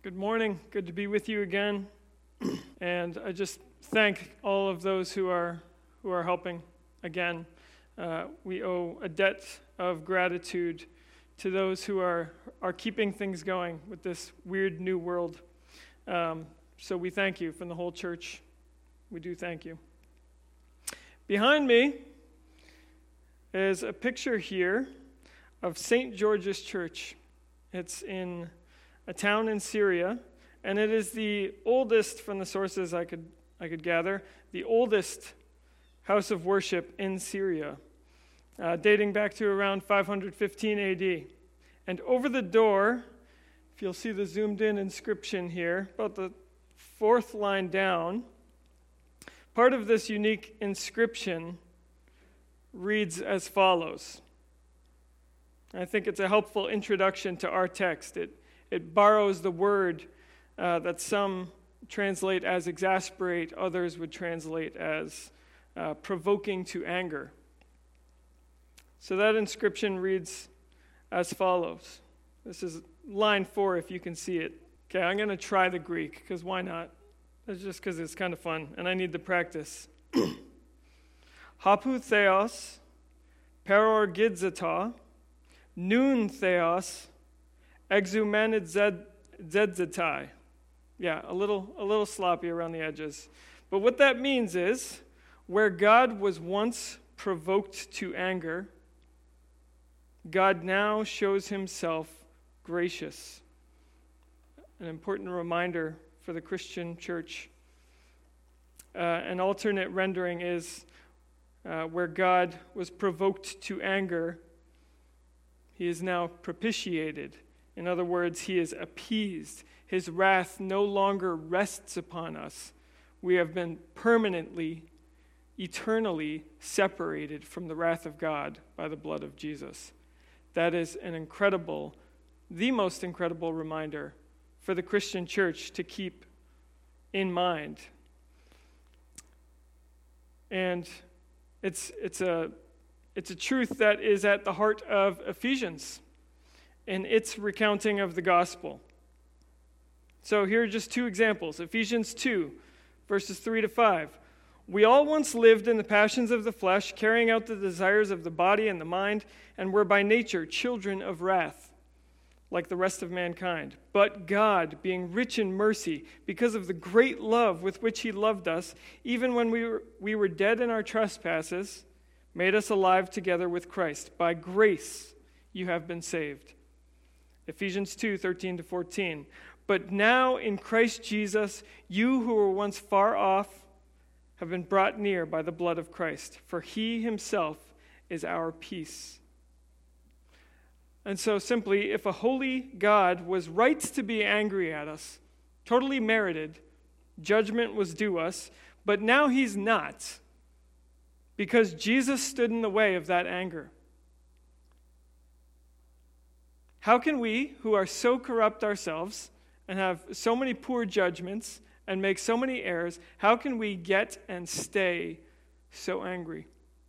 Good morning. Good to be with you again. And I just thank all of those who are helping again. We owe a debt of gratitude to those who are keeping things going with this weird new world. So we thank you from the whole church. We do thank you. Behind me is a picture here of St. George's Church. It's in a town in Syria, and it is the oldest, from the sources I could gather, the oldest house of worship in Syria, dating back to around 515 AD. And over the door, if you'll see the zoomed-in inscription here, about the fourth line down, part of this unique inscription reads as follows. I think it's a helpful introduction to our text. It borrows the word that some translate as exasperate, others would translate as provoking to anger. So that inscription reads as follows. This is line 4 if you can see it. Okay, I'm going to try the Greek, because why not? That's just because it's kind of fun, and I need the practice. Hapu theos, perorgidzata, nun theos, exumanid zedzetai. Yeah, a little sloppy around the edges. But what that means is, where God was once provoked to anger, God now shows himself gracious. An important reminder for the Christian church. An alternate rendering is, where God was provoked to anger, he is now propitiated. In other words, he is appeased. His wrath no longer rests upon us. We have been permanently, eternally separated from the wrath of God by the blood of Jesus. That is the most incredible reminder for the Christian church to keep in mind. And it's a truth that is at the heart of Ephesians in its recounting of the gospel. So here are just two examples. Ephesians 2, verses 3 to 5. We all once lived in the passions of the flesh, carrying out the desires of the body and the mind, and were by nature children of wrath, like the rest of mankind. But God, being rich in mercy, because of the great love with which he loved us, even when we were dead in our trespasses, made us alive together with Christ. By grace you have been saved. Ephesians 2, 13 to 14. But now in Christ Jesus, you who were once far off have been brought near by the blood of Christ, for he himself is our peace. And so simply, if a holy God was right to be angry at us, totally merited, judgment was due us, but now he's not, because Jesus stood in the way of that anger. How can we, who are so corrupt ourselves and have so many poor judgments and make so many errors, how can we get and stay so angry?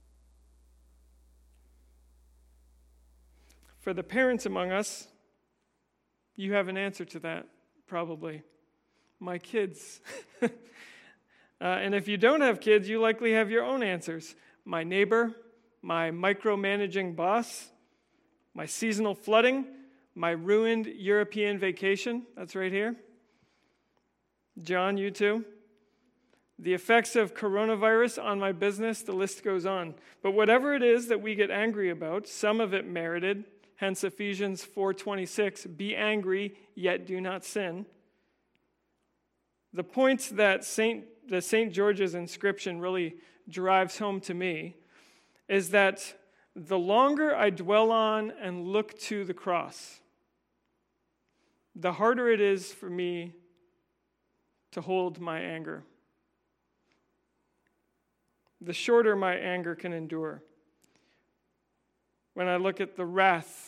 For the parents among us, you have an answer to that, probably. My kids. And if you don't have kids, you likely have your own answers. My neighbor, my micromanaging boss, my seasonal flooding, my ruined European vacation. That's right here. John, you too. The effects of coronavirus on my business, the list goes on. But whatever it is that we get angry about, some of it merited, hence Ephesians 4:26, be angry, yet do not sin. The point that the St. George's inscription really drives home to me is that the longer I dwell on and look to the cross, the harder it is for me to hold my anger. The shorter my anger can endure. When I look at the wrath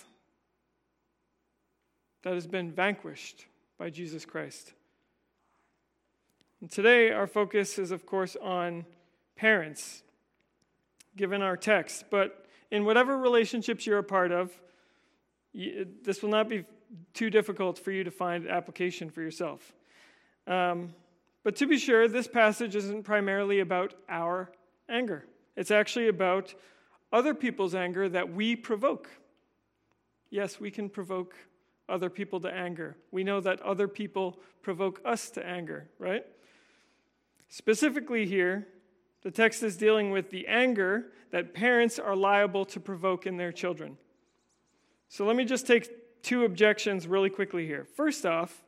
that has been vanquished by Jesus Christ. And today, our focus is, of course, on parents, given our text. But in whatever relationships you're a part of, this will not be too difficult for you to find application for yourself. But to be sure, this passage isn't primarily about our anger. It's actually about other people's anger that we provoke. Yes, we can provoke other people to anger. We know that other people provoke us to anger, right? Specifically here, the text is dealing with the anger that parents are liable to provoke in their children. So let me just take two objections really quickly here. First off,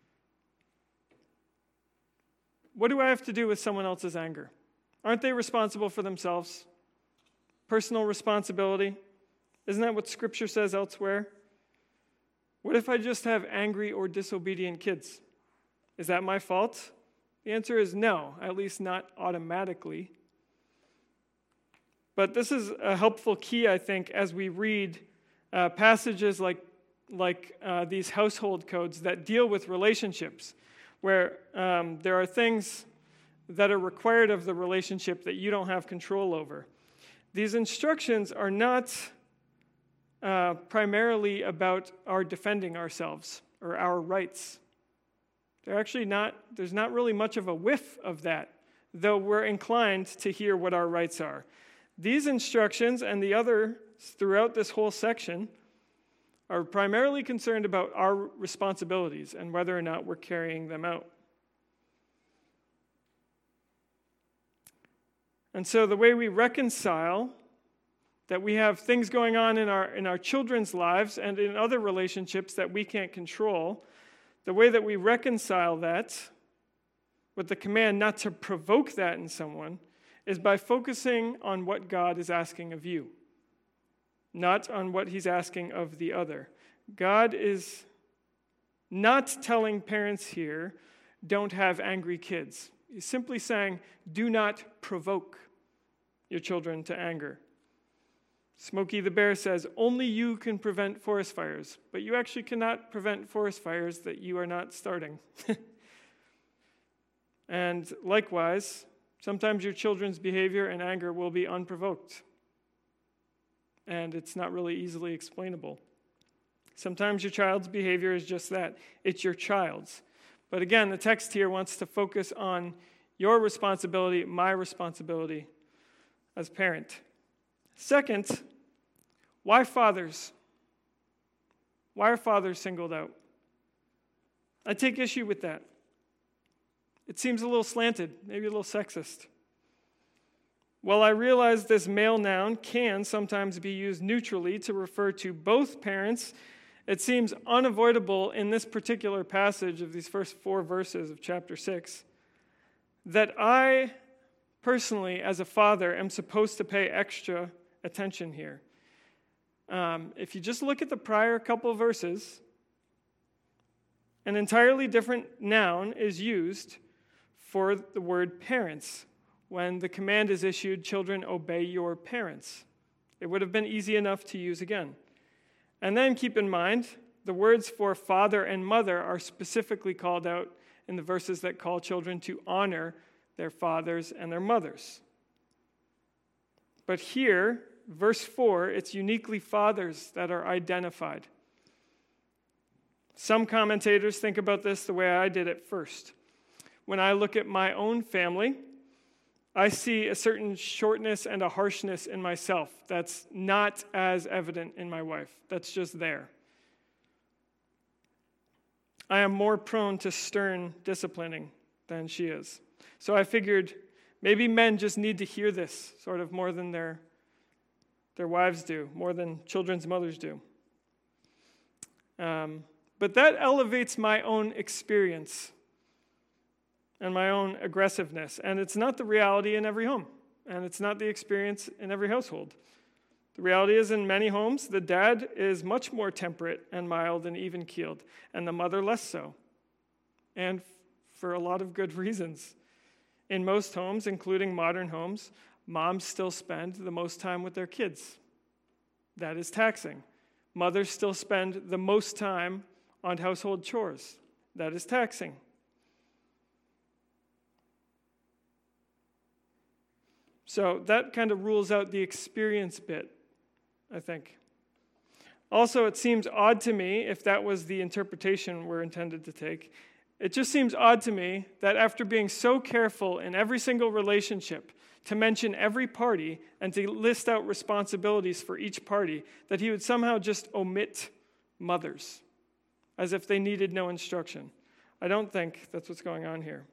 what do I have to do with someone else's anger? Aren't they responsible for themselves? Personal responsibility. Isn't that what Scripture says elsewhere? What if I just have angry or disobedient kids? Is that my fault? The answer is no, at least not automatically. But this is a helpful key, I think, as we read passages like these household codes that deal with relationships, where there are things that are required of the relationship that you don't have control over. These instructions are not primarily about our defending ourselves or our rights. There's not really much of a whiff of that, though we're inclined to hear what our rights are. These instructions and the others throughout this whole section are primarily concerned about our responsibilities and whether or not we're carrying them out. And so the way we reconcile that we have things going on in our children's lives and in other relationships that we can't control, the way that we reconcile that with the command not to provoke that in someone is by focusing on what God is asking of you, not on what he's asking of the other. God is not telling parents here, don't have angry kids. He's simply saying, do not provoke your children to anger. Smokey the Bear says, only you can prevent forest fires, but you actually cannot prevent forest fires that you are not starting. And likewise, sometimes your children's behavior and anger will be unprovoked, and it's not really easily explainable. Sometimes your child's behavior is just that. It's your child's. But again, the text here wants to focus on your responsibility, my responsibility as parent. Second, why fathers? Why are fathers singled out? I take issue with that. It seems a little slanted, maybe a little sexist. While I realize this male noun can sometimes be used neutrally to refer to both parents, it seems unavoidable in this particular passage of these first 4 verses of chapter 6 that I personally, as a father, am supposed to pay extra attention here. If you just look at the prior couple of verses, an entirely different noun is used for the word parents. When the command is issued, children, obey your parents. It would have been easy enough to use again. And then keep in mind, the words for father and mother are specifically called out in the verses that call children to honor their fathers and their mothers. But here, verse 4, it's uniquely fathers that are identified. Some commentators think about this the way I did at first. When I look at my own family, I see a certain shortness and a harshness in myself that's not as evident in my wife. That's just there. I am more prone to stern disciplining than she is. So I figured maybe men just need to hear this sort of more than their wives do, more than children's mothers do. But that elevates my own experience and my own aggressiveness. And it's not the reality in every home. And it's not the experience in every household. The reality is in many homes, the dad is much more temperate and mild and even-keeled, and the mother less so. And for a lot of good reasons. In most homes, including modern homes, moms still spend the most time with their kids. That is taxing. Mothers still spend the most time on household chores. That is taxing. So that kind of rules out the experience bit, I think. Also, it seems odd to me, if that was the interpretation we're intended to take, it just seems odd to me that after being so careful in every single relationship to mention every party and to list out responsibilities for each party, that he would somehow just omit mothers, as if they needed no instruction. I don't think that's what's going on here.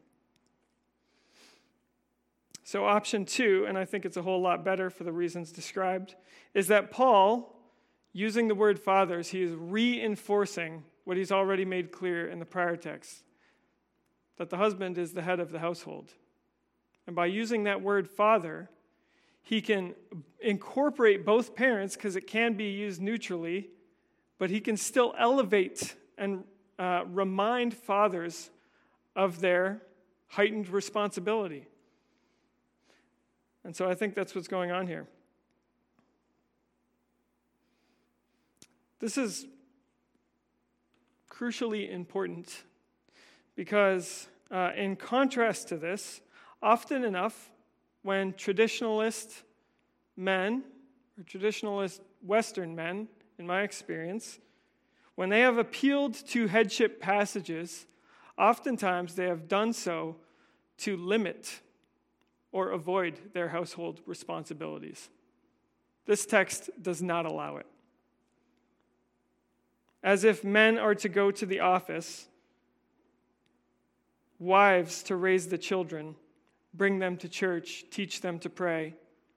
So option 2, and I think it's a whole lot better for the reasons described, is that Paul, using the word fathers, he is reinforcing what he's already made clear in the prior text, that the husband is the head of the household. And by using that word father, he can incorporate both parents because it can be used neutrally, but he can still elevate and remind fathers of their heightened responsibility. And so I think that's what's going on here. This is crucially important because in contrast to this, often enough, when traditionalist men, or traditionalist Western men, in my experience, when they have appealed to headship passages, oftentimes they have done so to limit or avoid their household responsibilities. This text does not allow it. As if men are to go to the office, wives to raise the children, bring them to church, teach them to pray.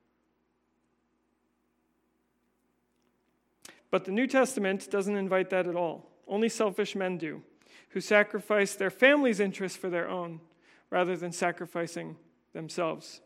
But the New Testament doesn't invite that at all. Only selfish men do, who sacrifice their family's interests for their own, rather than sacrificing themselves.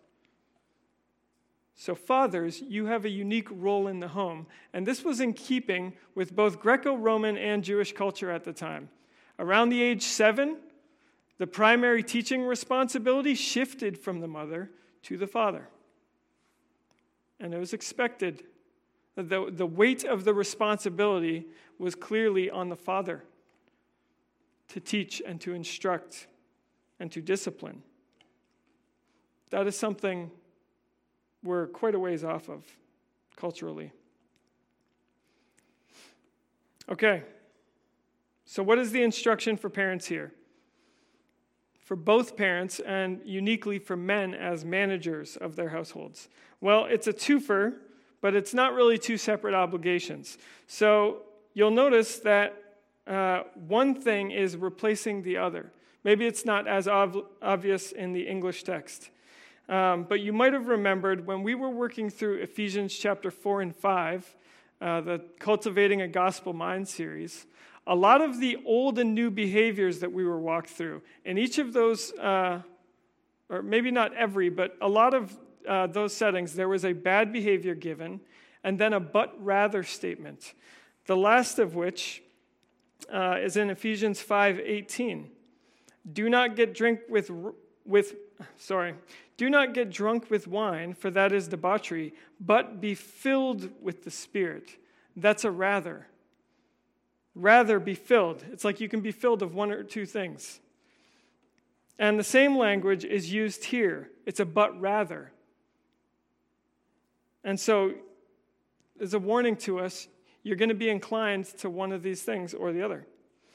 So fathers, you have a unique role in the home, and this was in keeping with both Greco-Roman and Jewish culture at the time. Around the age 7, the primary teaching responsibility shifted from the mother to the father. And it was expected that the weight of the responsibility was clearly on the father to teach and to instruct and to discipline. That is something we're quite a ways off of culturally. Okay, so what is the instruction for parents here? For both parents and uniquely for men as managers of their households? Well, it's a twofer, but it's not really two separate obligations. So you'll notice that one thing is replacing the other. Maybe it's not as obvious in the English text. But you might have remembered when we were working through Ephesians chapter 4 and 5, the Cultivating a Gospel Mind series, a lot of the old and new behaviors that we were walked through, in each of those, or maybe not every, but a lot of those settings, there was a bad behavior given, and then a but rather statement, the last of which is in Ephesians 5:18. Do not get drunk with wine, for that is debauchery, but be filled with the Spirit. That's a rather. Rather be filled. It's like you can be filled of one or two things. And the same language is used here. It's a but rather. And so, as a warning to us, you're going to be inclined to one of these things or the other.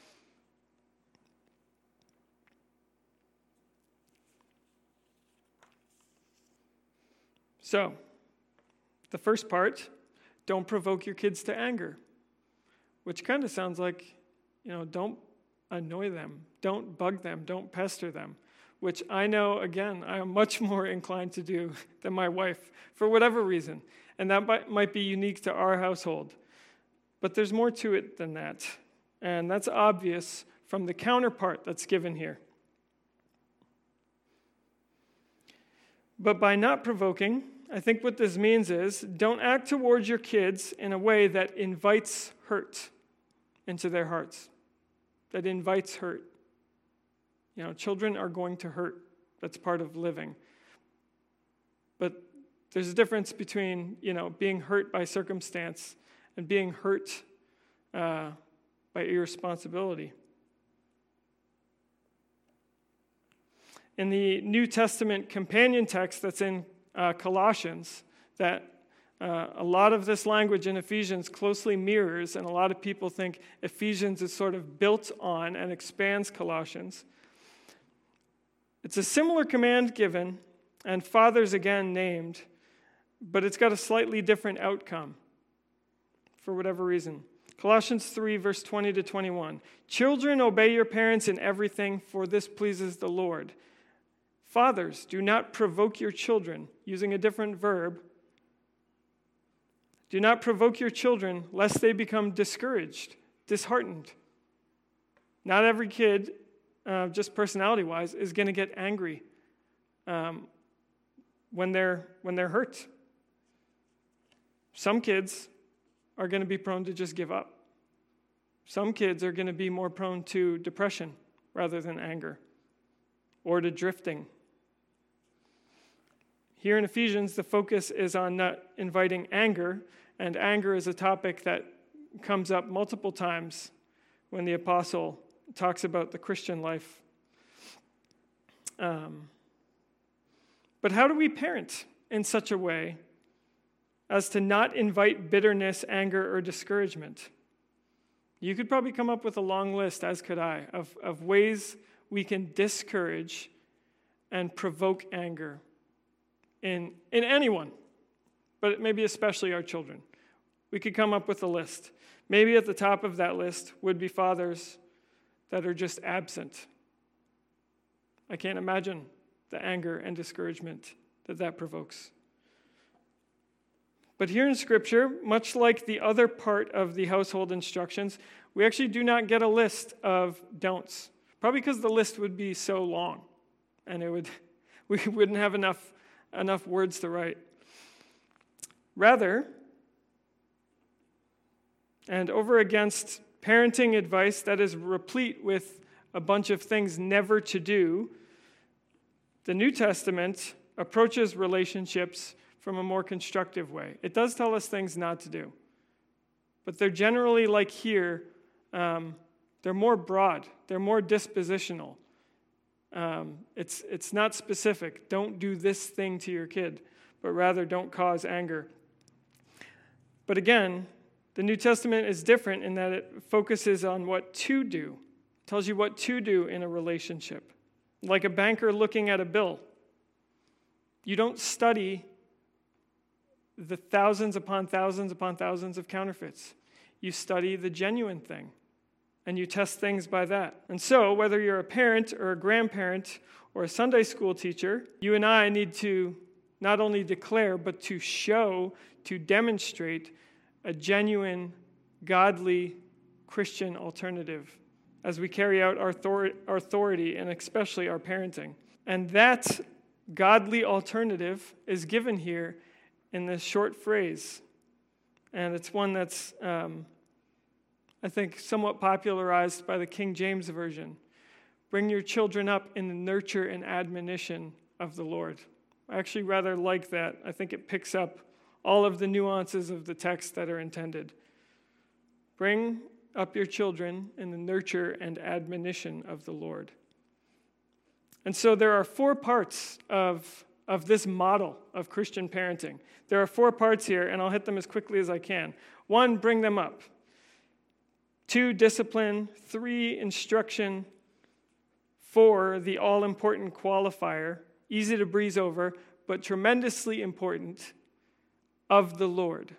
So, the first part, don't provoke your kids to anger, which kind of sounds like, don't annoy them, don't bug them, don't pester them, which I know, again, I am much more inclined to do than my wife for whatever reason, and that might be unique to our household. But there's more to it than that, and that's obvious from the counterpart that's given here. But by not provoking, I think what this means is don't act towards your kids in a way that invites hurt into their hearts, that invites hurt. Children are going to hurt. That's part of living. But there's a difference between, being hurt by circumstance and being hurt by irresponsibility. In the New Testament companion text that's in Colossians that A lot of this language in Ephesians closely mirrors, and a lot of people think Ephesians is sort of built on and expands Colossians. It's a similar command given, and fathers again named, but it's got a slightly different outcome for whatever reason. Colossians 3, verse 20 to 21. Children, obey your parents in everything, for this pleases the Lord. Fathers, do not provoke your children, using a different verb. Do not provoke your children, lest they become discouraged, disheartened. Not every kid, just personality-wise, is going to get angry when they're hurt. Some kids are going to be prone to just give up. Some kids are going to be more prone to depression rather than anger, or to drifting. Here in Ephesians, the focus is on not inviting anger, and anger is a topic that comes up multiple times when the apostle talks about the Christian life. But how do we parent in such a way as to not invite bitterness, anger, or discouragement? You could probably come up with a long list, as could I, of ways we can discourage and provoke anger in anyone, but maybe especially our children. We could come up with a list. Maybe at the top of that list would be fathers that are just absent. I can't imagine the anger and discouragement that provokes. But here in Scripture, much like the other part of the household instructions, we actually do not get a list of don'ts. Probably because the list would be so long, and we wouldn't have enough words to write. Rather, and over against parenting advice that is replete with a bunch of things never to do, the New Testament approaches relationships from a more constructive way. It does tell us things not to do, but they're generally, like here, they're more broad, they're more dispositional. It's not specific. Don't do this thing to your kid, but rather don't cause anger. But again, the New Testament is different in that it focuses on what to do. It tells you what to do in a relationship. Like a banker looking at a bill. You don't study the thousands upon thousands upon thousands of counterfeits. You study the genuine thing, and you test things by that. And so, whether you're a parent or a grandparent or a Sunday school teacher, you and I need to not only declare, but to show, to demonstrate a genuine, godly Christian alternative as we carry out our authority and especially our parenting. And that godly alternative is given here in this short phrase. And it's one that's, I think, somewhat popularized by the King James Version. Bring your children up in the nurture and admonition of the Lord. I actually rather like that. I think it picks up all of the nuances of the text that are intended. Bring up your children in the nurture and admonition of the Lord. And so there are 4 parts of this model of Christian parenting. There are 4 parts here, and I'll hit them as quickly as I can. 1, bring them up. 2, discipline. 3, instruction. 4, the all-important qualifier, easy to breeze over, but tremendously important, of the Lord.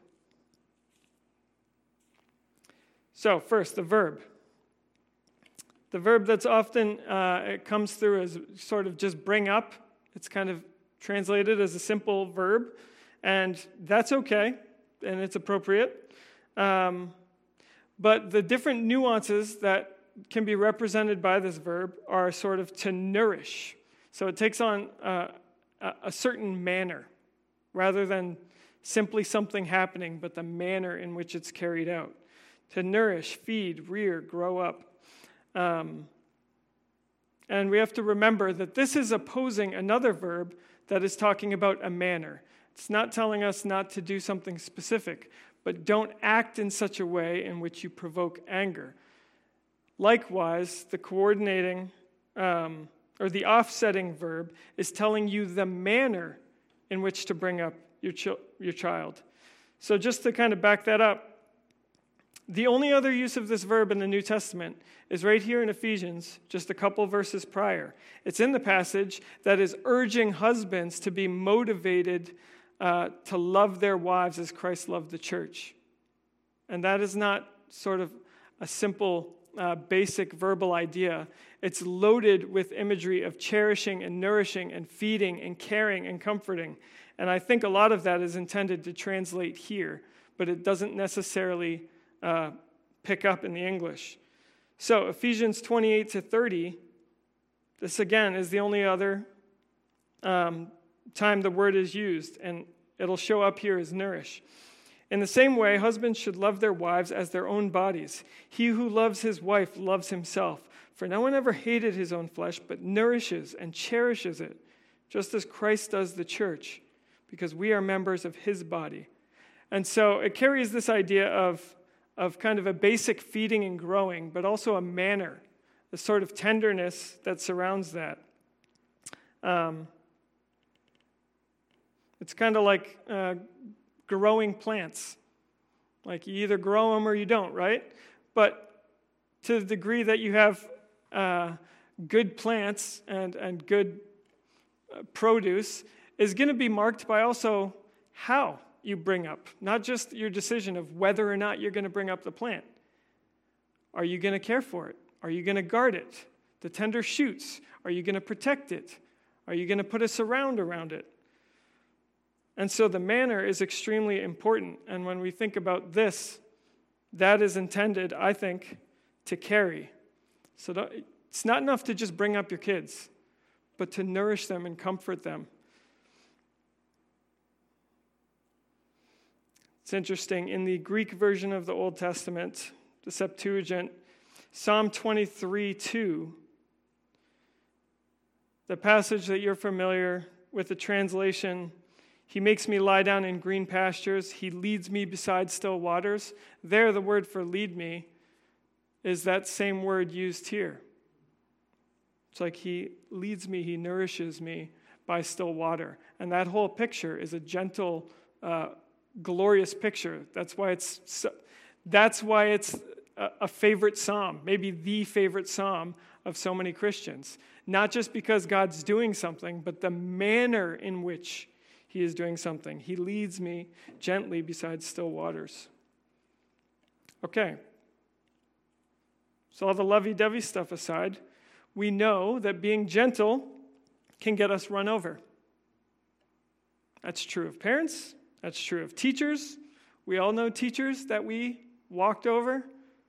So, first, the verb. The verb that's often, it comes through as sort of just bring up. It's kind of translated as a simple verb, and that's okay, and it's appropriate. But the different nuances that can be represented by this verb are sort of to nourish. So it takes on a certain manner, rather than simply something happening, but the manner in which it's carried out. To nourish, feed, rear, grow up. And we have to remember that this is opposing another verb that is talking about a manner. It's not telling us not to do something specific, but don't act in such a way in which you provoke anger. Likewise, the coordinating or the offsetting verb is telling you the manner in which to bring up your child. So just to kind of back that up, the only other use of this verb in the New Testament is right here in Ephesians, just a couple verses prior. It's in the passage that is urging husbands to be motivated to love their wives as Christ loved the church. And that is not sort of a simple, basic verbal idea. It's loaded with imagery of cherishing and nourishing and feeding and caring and comforting. And I think a lot of that is intended to translate here, but it doesn't necessarily pick up in the English. So Ephesians 28-30, this again is the only other time the word is used, and it'll show up here as nourish. In the same way, husbands should love their wives as their own bodies. He who loves his wife loves himself. For no one ever hated his own flesh, but nourishes and cherishes it, just as Christ does the church, because we are members of his body. And so it carries this idea of kind of a basic feeding and growing, but also a manner, a sort of tenderness that surrounds that. It's kind of like growing plants. Like you either grow them or you don't, right? But to the degree that you have good plants and good produce is going to be marked by also how you bring up, not just your decision of whether or not you're going to bring up the plant. Are you going to care for it? Are you going to guard it? The tender shoots, are you going to protect it? Are you going to put a surround around it? And so the manner is extremely important. And when we think about this, that is intended, I think, to carry. So it's not enough to just bring up your kids, but to nourish them and comfort them. It's interesting, in the Greek version of the Old Testament, the Septuagint, Psalm 23:2, the passage that you're familiar with, the translation, he makes me lie down in green pastures, he leads me beside still waters. There, the word for lead me is that same word used here. It's like he leads me, he nourishes me by still water. And that whole picture is a gentle, glorious picture. That's why it's a favorite psalm, maybe the favorite psalm of so many Christians. Not just because God's doing something, but the manner in which he is doing something. He leads me gently beside still waters. Okay. So all the lovey-dovey stuff aside, we know that being gentle can get us run over. That's true of parents. That's true of teachers. We all know teachers that we walked over.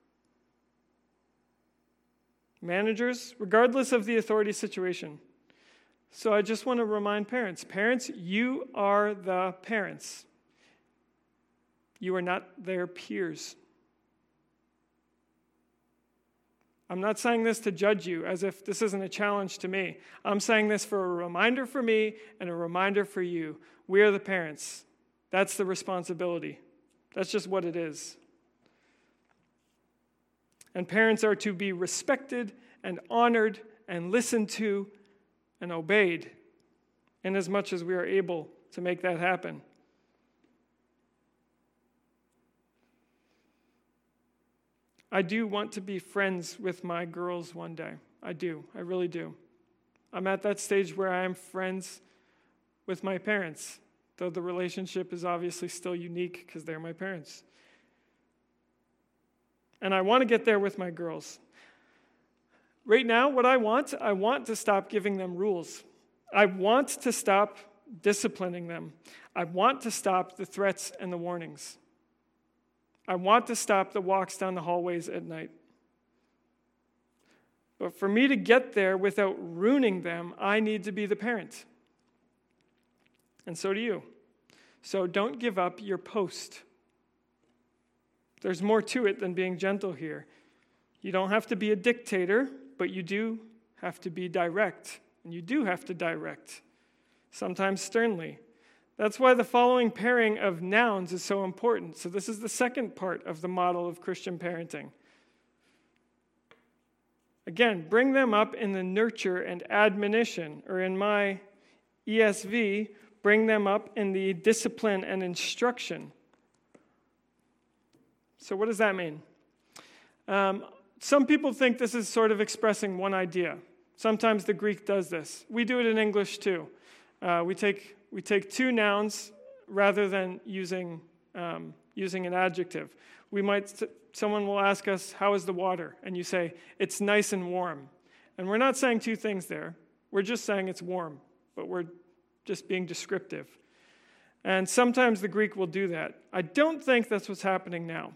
Managers, regardless of the authority situation. So I just want to remind parents. Parents, you are the parents. You are not their peers. I'm not saying this to judge you as if this isn't a challenge to me. I'm saying this for a reminder for me and a reminder for you. We are the parents. That's the responsibility. That's just what it is. And parents are to be respected and honored and listened to and obeyed in as much as we are able to make that happen. I do want to be friends with my girls one day. I do. I really do. I'm at that stage where I am friends with my parents, though the relationship is obviously still unique because they're my parents. And I want to get there with my girls. Right now, what I want to stop giving them rules. I want to stop disciplining them. I want to stop the threats and the warnings. I want to stop the walks down the hallways at night. But for me to get there without ruining them, I need to be the parent. And so do you. So don't give up your post. There's more to it than being gentle here. You don't have to be a dictator, but you do have to be direct. And you do have to direct, sometimes sternly. That's why the following pairing of nouns is so important. So this is the second part of the model of Christian parenting. Again, bring them up in the nurture and admonition, or in my ESV, bring them up in the discipline and instruction. So what does that mean? Some people think this is sort of expressing one idea. Sometimes the Greek does this. We do it in English too. We take two nouns rather than using an adjective. Someone will ask us, "How is the water?" And you say, "It's nice and warm." And we're not saying two things there. We're just saying it's warm, but we're just being descriptive. And sometimes the Greek will do that. I don't think that's what's happening now.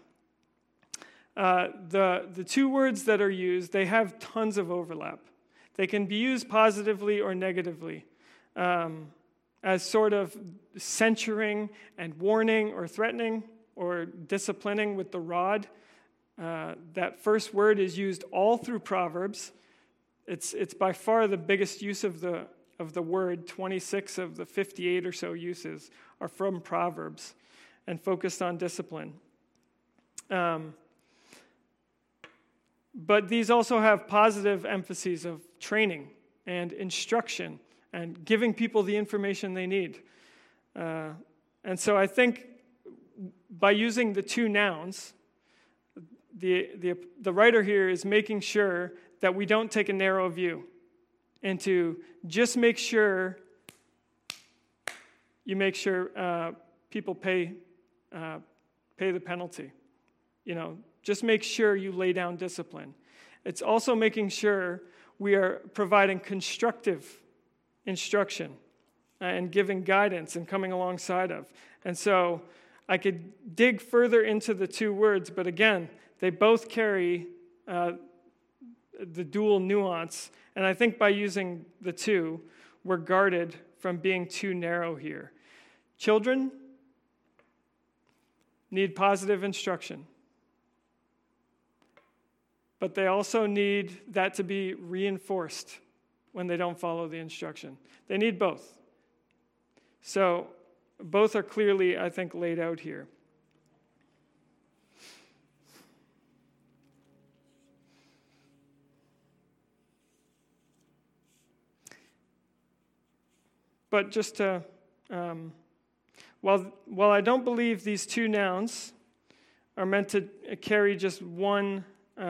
The two words that are used, they have tons of overlap. They can be used positively or negatively, as sort of censuring and warning or threatening or disciplining with the rod. That first word is used all through Proverbs. It's by far the biggest use of the word. 26 of the 58 or so uses are from Proverbs and focused on discipline. But these also have positive emphases of training and instruction and giving people the information they need. And so I think by using the two nouns, the writer here is making sure that we don't take a narrow view and to just make sure people pay the penalty. Just make sure you lay down discipline. It's also making sure we are providing constructive instruction and giving guidance and coming alongside of. And so I could dig further into the two words, but again, they both carry the dual nuance. And I think by using the two, we're guarded from being too narrow here. Children need positive instruction, but they also need that to be reinforced when they don't follow the instruction. They need both. So both are clearly, I think, laid out here. But just to, while I don't believe these two nouns are meant to carry just one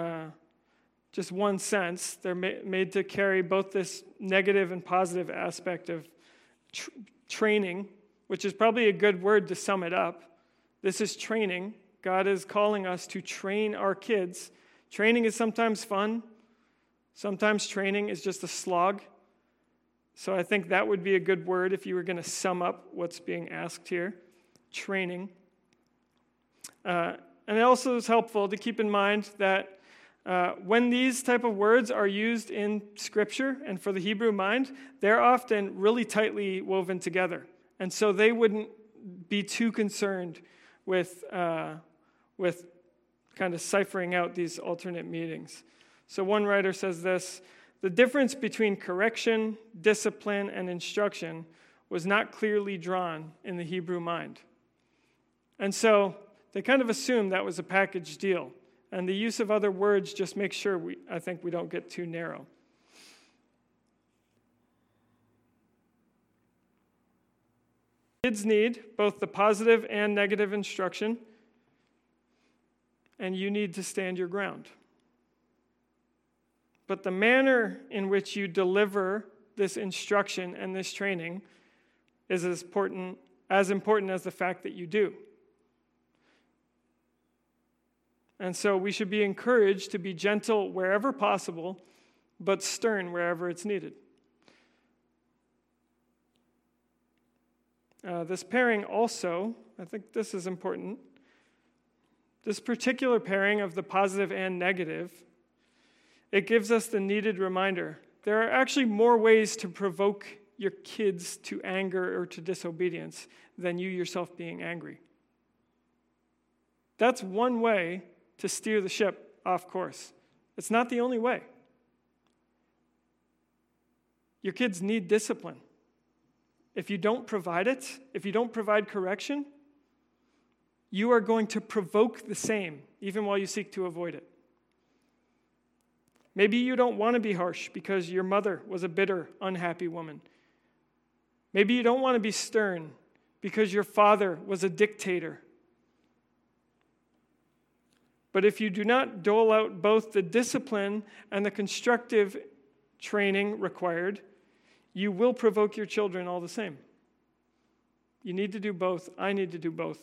sense, they're made to carry both this negative and positive aspect of training, which is probably a good word to sum it up. This is training. God is calling us to train our kids. Training is sometimes fun. Sometimes training is just a slog. So I think that would be a good word if you were going to sum up what's being asked here. Training. And it also is helpful to keep in mind that when these type of words are used in Scripture and for the Hebrew mind, they're often really tightly woven together. And so they wouldn't be too concerned with kind of ciphering out these alternate meanings. So one writer says this: the difference between correction, discipline, and instruction was not clearly drawn in the Hebrew mind. And so they kind of assumed that was a package deal. And the use of other words just makes sure I think we don't get too narrow. Kids need both the positive and negative instruction, and you need to stand your ground. But the manner in which you deliver this instruction and this training is as important as the fact that you do. And so we should be encouraged to be gentle wherever possible, but stern wherever it's needed. This pairing also, I think this is important, this particular pairing of the positive and negative, it gives us the needed reminder. There are actually more ways to provoke your kids to anger or to disobedience than you yourself being angry. That's one way to steer the ship off course. It's not the only way. Your kids need discipline. If you don't provide it, if you don't provide correction, you are going to provoke the same, even while you seek to avoid it. Maybe you don't want to be harsh because your mother was a bitter, unhappy woman. Maybe you don't want to be stern because your father was a dictator. But if you do not dole out both the discipline and the constructive training required, you will provoke your children all the same. You need to do both. I need to do both.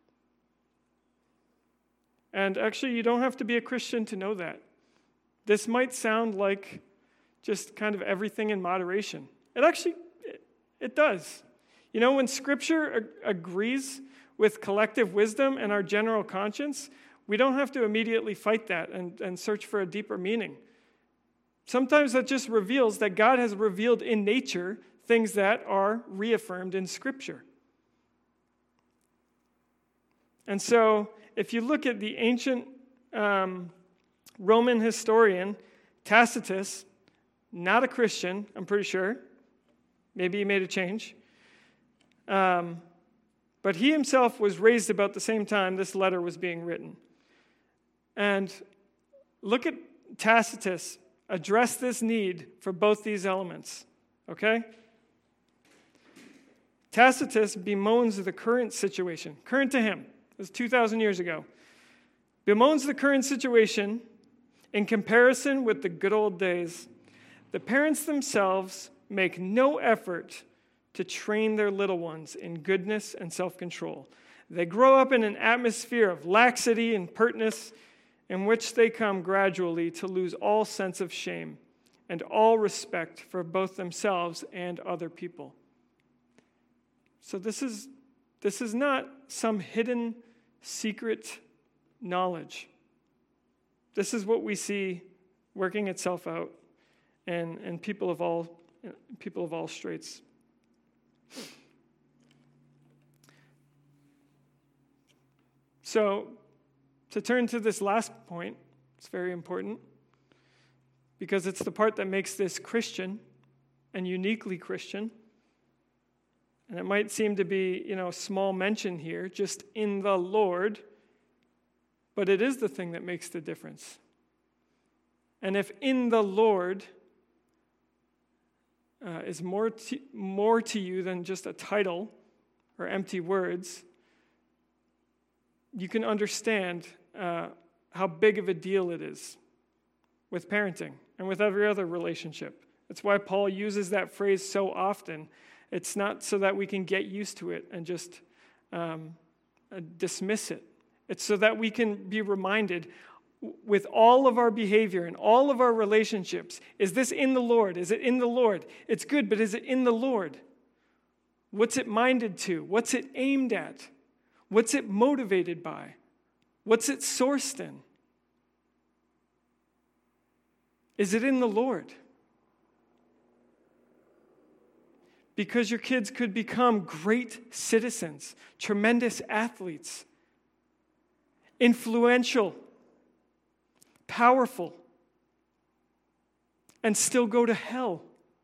And actually, you don't have to be a Christian to know that. This might sound like just kind of everything in moderation. It does. You know, when Scripture agrees with collective wisdom and our general conscience, we don't have to immediately fight that and search for a deeper meaning. Sometimes that just reveals that God has revealed in nature things that are reaffirmed in Scripture. And so, if you look at the ancient Roman historian, Tacitus, not a Christian, I'm pretty sure. Maybe he made a change. But he himself was raised about the same time this letter was being written. And look at Tacitus address this need for both these elements, okay? Tacitus bemoans the current situation, current to him. It was 2,000 years ago. Bemoans the current situation in comparison with the good old days. The parents themselves make no effort to train their little ones in goodness and self-control. They grow up in an atmosphere of laxity and pertness in which they come gradually to lose all sense of shame and all respect for both themselves and other people. So this is not some hidden secret knowledge. This is what we see working itself out in people of all straits. So, to turn to this last point, it's very important because it's the part that makes this Christian and uniquely Christian. And it might seem to be, small mention here, just in the Lord, but it is the thing that makes the difference. And if in the Lord is more to you than just a title or empty words, you can understand how big of a deal it is with parenting and with every other relationship. That's why Paul uses that phrase so often. It's not so that we can get used to it and just dismiss it. It's so that we can be reminded with all of our behavior and all of our relationships, is this in the Lord? Is it in the Lord? It's good, but is it in the Lord? What's it minded to? What's it aimed at? What's it motivated by? What's it sourced in? Is it in the Lord? Because your kids could become great citizens, tremendous athletes, influential, powerful, and still go to hell.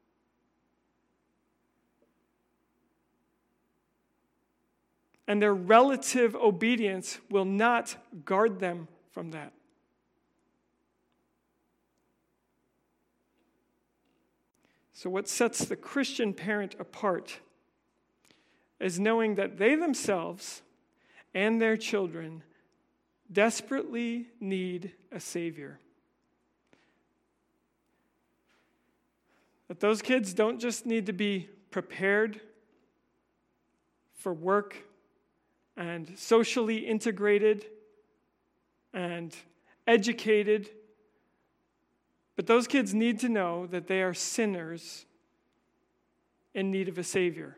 And their relative obedience will not guard them from that. So what sets the Christian parent apart is knowing that they themselves and their children desperately need a Savior. That those kids don't just need to be prepared for work and socially integrated and educated, but those kids need to know that they are sinners in need of a Savior.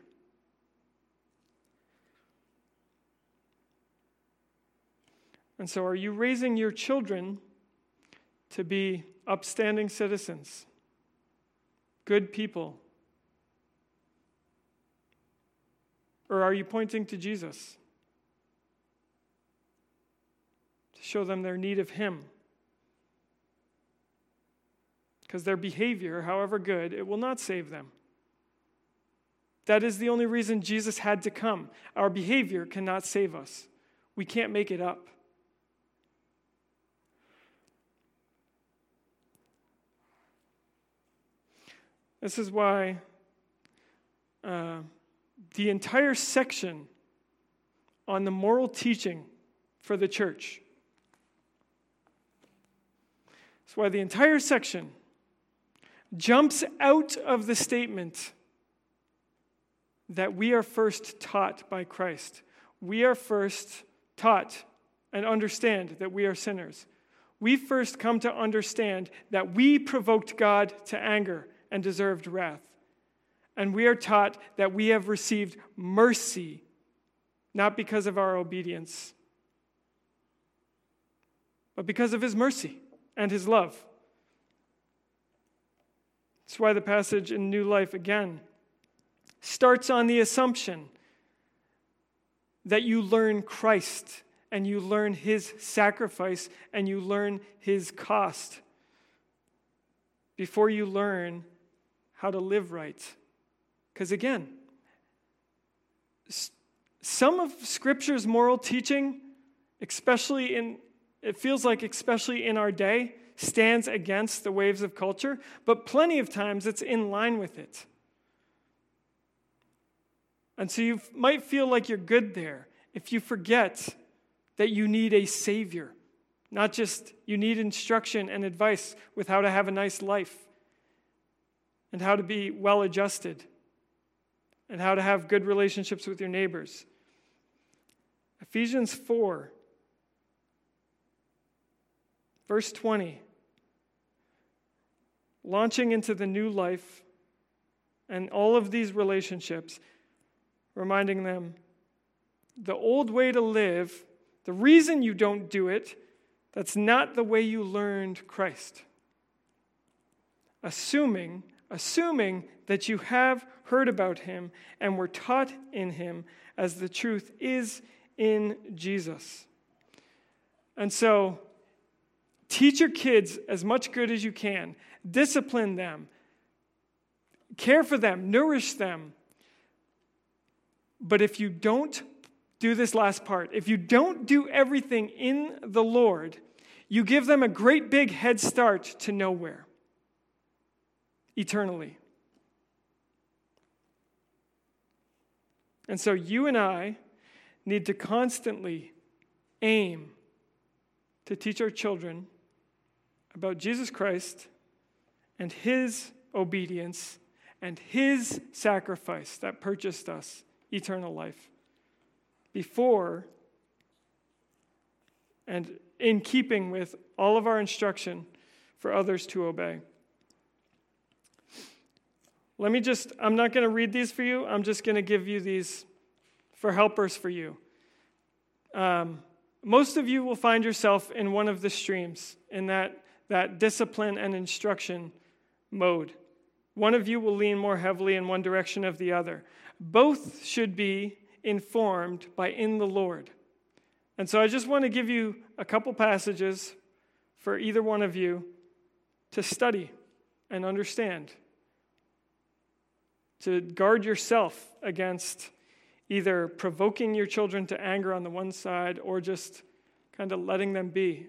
And so, are you raising your children to be upstanding citizens, good people? Or are you pointing to Jesus to show them their need of Him? Because their behavior, however good, it will not save them. That is the only reason Jesus had to come. Our behavior cannot save us. We can't make it up. This is why the entire section on the moral teaching for the church That's why the entire section jumps out of the statement that we are first taught by Christ. We are first taught and understand that we are sinners. We first come to understand that we provoked God to anger and deserved wrath. And we are taught that we have received mercy, not because of our obedience, but because of his mercy and his love. That's why the passage in New Life, again, starts on the assumption that you learn Christ and you learn his sacrifice and you learn his cost before you learn how to live right. Because again, some of Scripture's moral teaching, especially in our day, stands against the waves of culture, but plenty of times it's in line with it. And so you might feel like you're good there if you forget that you need a Savior, not just you need instruction and advice with how to have a nice life and how to be well-adjusted and how to have good relationships with your neighbors. Ephesians 4, verse 20, launching into the new life and all of these relationships, reminding them the old way to live, the reason you don't do it, that's not the way you learned Christ. Assuming that you have heard about him and were taught in him as the truth is in Jesus. And so, teach your kids as much good as you can. Discipline them. Care for them. Nourish them. But if you don't do this last part, if you don't do everything in the Lord, you give them a great big head start to nowhere, eternally. And so you and I need to constantly aim to teach our children about Jesus Christ and his obedience and his sacrifice that purchased us eternal life before and in keeping with all of our instruction for others to obey. I'm not going to read these for you. I'm just going to give you these for helpers for you. Most of you will find yourself in one of the streams, in that discipline and instruction mode. One of you will lean more heavily in one direction or the other. Both should be informed by in the Lord. And so I just want to give you a couple passages for either one of you to study and understand, to guard yourself against either provoking your children to anger on the one side or just kind of letting them be.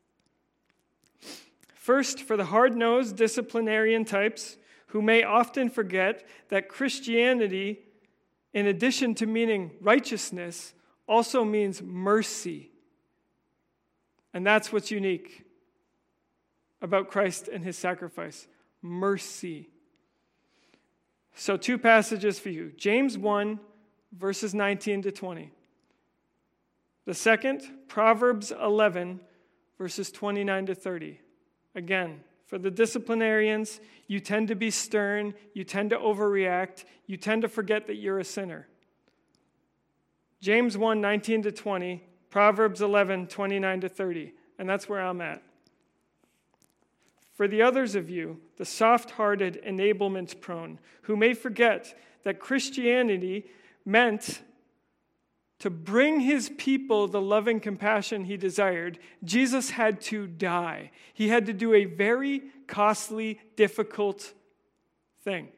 First, for the hard-nosed disciplinarian types who may often forget that Christianity, in addition to meaning righteousness, also means mercy. And that's what's unique about Christ and his sacrifice. Mercy. So 2 passages for you. James 1, verses 19 to 20. The second, Proverbs 11, verses 29 to 30. Again, for the disciplinarians, you tend to be stern, you tend to overreact, you tend to forget that you're a sinner. James 1, 19 to 20, Proverbs 11, 29 to 30. And that's where I'm at. For the others of you, the soft-hearted, enablement-prone, who may forget that Christianity meant to bring his people the loving compassion he desired, Jesus had to die. He had to do a very costly, difficult thing.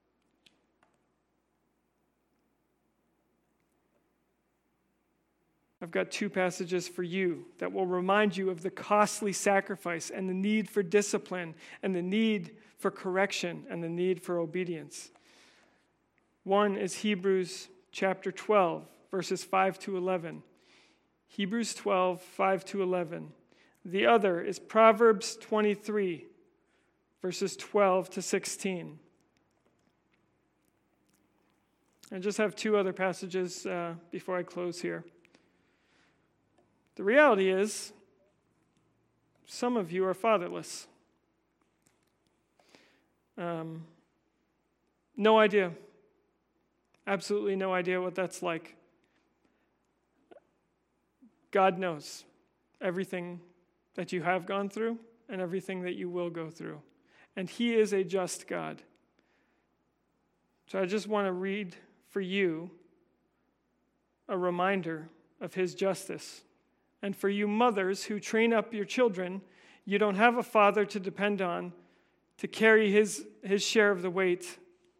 I've got 2 passages for you that will remind you of the costly sacrifice and the need for discipline and the need for correction and the need for obedience. One is Hebrews chapter 12, verses 5 to 11. Hebrews 12, 5 to 11. The other is Proverbs 23, verses 12 to 16. I just have two other passages before I close here. The reality is, some of you are fatherless. No idea. Absolutely no idea what that's like. God knows everything that you have gone through and everything that you will go through. And He is a just God. So I just want to read for you a reminder of His justice. And for you mothers who train up your children, you don't have a father to depend on to carry his share of the weight.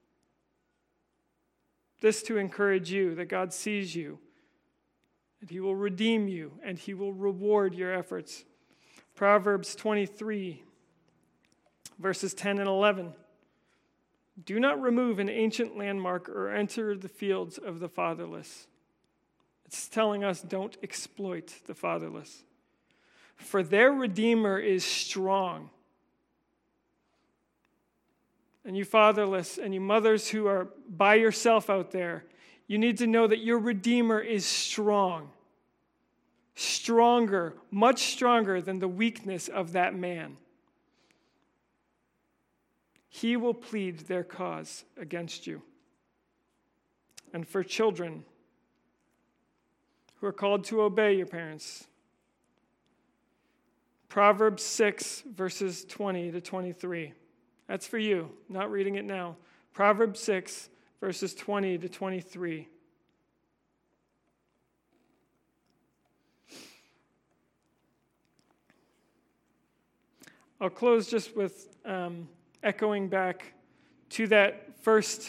This to encourage you that God sees you, and He will redeem you, and He will reward your efforts. Proverbs 23, verses 10 and 11. Do not remove an ancient landmark or enter the fields of the fatherless. It's telling us don't exploit the fatherless. For their Redeemer is strong. And you fatherless and you mothers who are by yourself out there, you need to know that your Redeemer is strong. Stronger, much stronger than the weakness of that man. He will plead their cause against you. And for children who are called to obey your parents, Proverbs 6, verses 20 to 23. That's for you, not reading it now. Proverbs 6, verses 20 to 23. I'll close just with echoing back to that first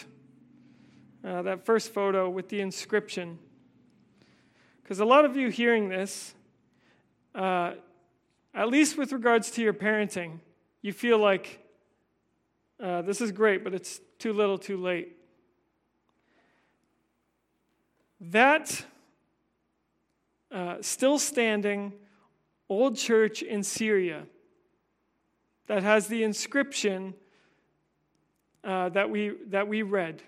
photo with the inscription. Because a lot of you hearing this, at least with regards to your parenting, you feel like this is great, but it's too little, too late. That still standing old church in Syria that has the inscription that we read,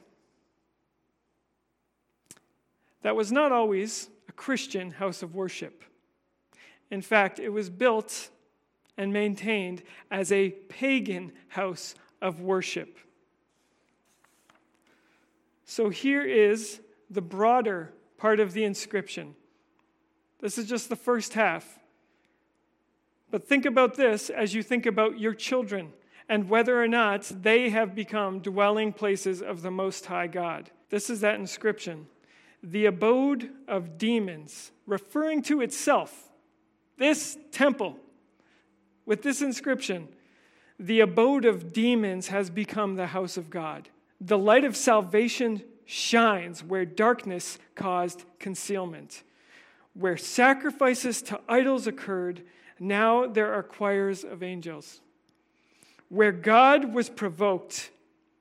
that was not always a Christian house of worship. In fact, it was built and maintained as a pagan house of worship. So here is the broader part of the inscription. This is just the first half. But think about this as you think about your children and whether or not they have become dwelling places of the Most High God. This is that inscription. The abode of demons, referring to itself. This temple, with this inscription, the abode of demons has become the house of God. The light of salvation shines where darkness caused concealment. Where sacrifices to idols occurred, now there are choirs of angels. Where God was provoked,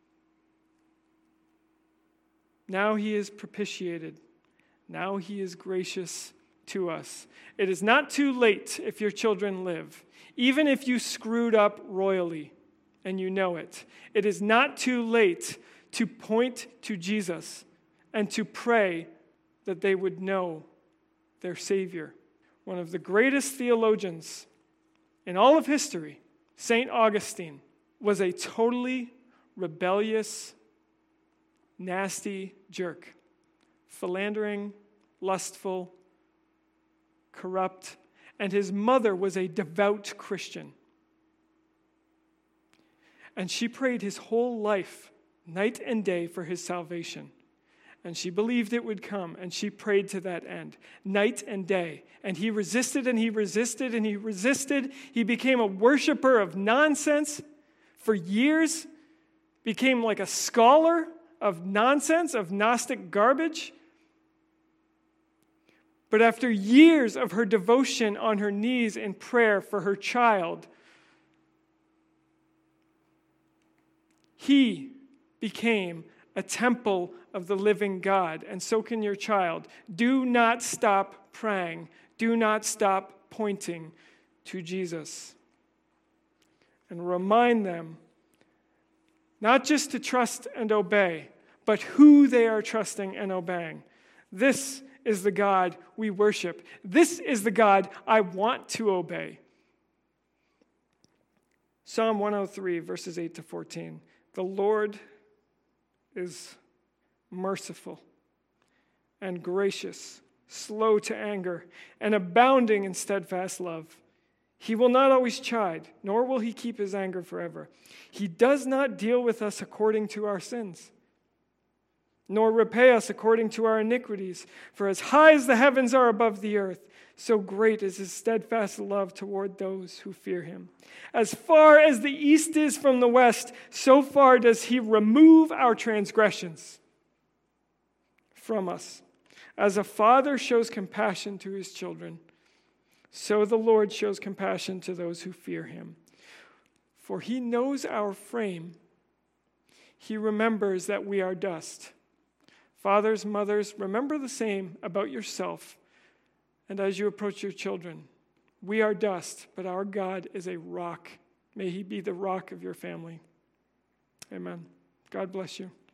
now He is propitiated. Now He is gracious to us. It is not too late if your children live. Even if you screwed up royally and you know it, it is not too late to point to Jesus and to pray that they would know their Savior. One of the greatest theologians in all of history, St. Augustine, was a totally rebellious, nasty jerk. Philandering, lustful, corrupt, and his mother was a devout Christian. And she prayed his whole life, night and day, for his salvation. And she believed it would come, and she prayed to that end, night and day. And he resisted, and he resisted, and he resisted. He became a worshiper of nonsense for years, became like a scholar of nonsense, of Gnostic garbage. But after years of her devotion on her knees in prayer for her child, he became a temple of the living God, and so can your child. Do not stop praying. Do not stop pointing to Jesus and remind them not just to trust and obey, but who they are trusting and obeying. This is the God we worship. This is the God I want to obey. Psalm 103, verses 8 to 14. The Lord is merciful and gracious, slow to anger, and abounding in steadfast love. He will not always chide, nor will he keep his anger forever. He does not deal with us according to our sins, nor repay us according to our iniquities. For as high as the heavens are above the earth, so great is his steadfast love toward those who fear him. As far as the east is from the west, so far does he remove our transgressions from us. As a father shows compassion to his children, so the Lord shows compassion to those who fear him. For he knows our frame. He remembers that we are dust. Fathers, mothers, remember the same about yourself and as you approach your children. We are dust, but our God is a rock. May he be the rock of your family. Amen. God bless you.